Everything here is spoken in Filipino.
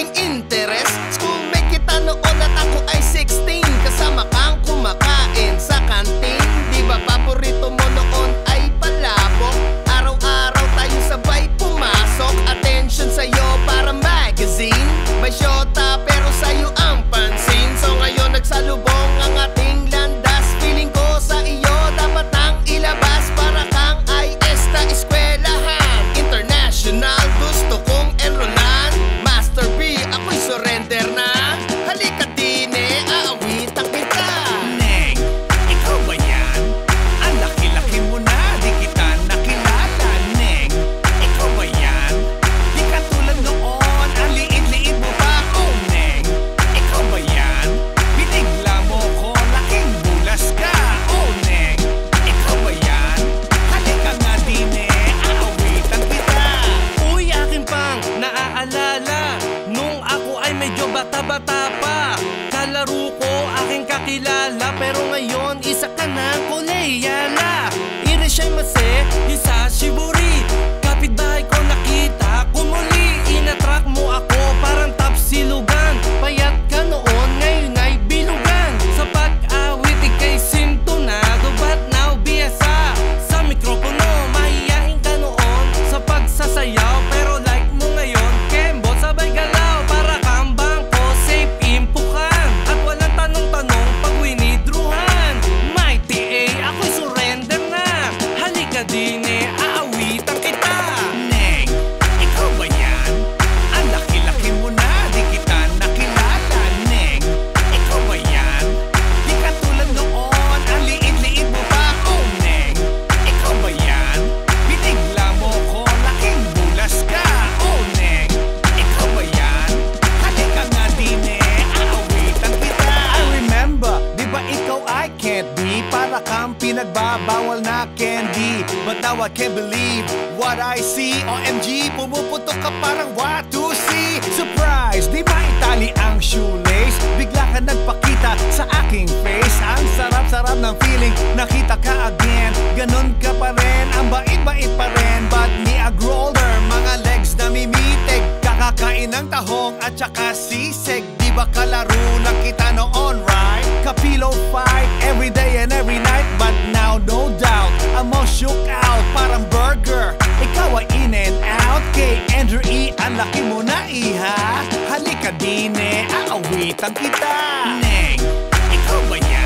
daming interes. Schoolmate kita noon at ako ay 16. Kasama kang kumakain sa kantin. Di ba paborito mo noon ay palabok? Araw-araw tayo sabay pumasok. Attention sa'yo para magazine. May syota pero sa'yo ang pansin. So ngayon nagsalubong ang ating landas. Feeling ko sa iyo dapat nang ilabas. Para kang IS na eskwelahan. International gusto kong enrollan. Master B, ako'y surrender na. Halika din aawitan kita. Neng, ikaw ba yan? Ang laki-laki mo na, di kita nakilala. Neng, ikaw ba yan? Di ka tulad noon, ang liit-liit mo pa. Oh, Neng, ikaw ba yan? Binigla mo ko, laking bulas ka. Oh, Neng, ikaw ba yan? Halika nga din aawitan kita. Uy, akin pang naaalala nung ako ay medyo bata-bata pa. Kalaro ko aking kakilala, pero ngayon isa ka ng koleyala. Irashaimase, Hisashiburi. Kapitbahay ko nakita ko muli. Inatrack mo ako parang top silugan. Payat ka noon, ngayon ay bilugan. Sa pag-awit ika'y sintonado, but now biyasa sa mikropono. Mahihain ka noon sa pagsasayaw, pero like mo ngayon, Kembo, sabay galaw. Para kang bangko, safe impukan. At walang tanong-tanong pag winidruhan. Mighty A, ako'y surrender na. Halika din aawitan kita. Neng, ikaw ba yan? Ang laki-laki mo na, di kita nakilala. Neng, ikaw ba yan? Di ka tulad noon, ang liit-liit mo pa. Oh, Neng, ikaw ba yan? Binigla mo ko, laking bulas ka. Oh, Neng, ikaw ba yan? Halika nga din aawitan kita. I remember, di ba ikaw ay can't be? Para kang pinagbabawal na candy. But now I can't believe what I see. OMG, pumuputok ka parang what to see. Surprise, di ba itali ang shoelace? Bigla ka nagpakita sa aking face. Ang sarap-sarap ng feeling, nakita ka again. Ganon ka pa rin, ang bait-bait pa rin. But me a grow older, mga legs na mimitig. Kakakain ng tahong at saka sisig. Di ba kalaro lang kita noon, right? Kapilo fight every day and every night. But now no doubt, I'm all shook out. Parang burger, ikaw ay in and out. Kay Andrew E, ang laki mo na iha. Halika din aawitan kita. Neng, ikaw ba yan?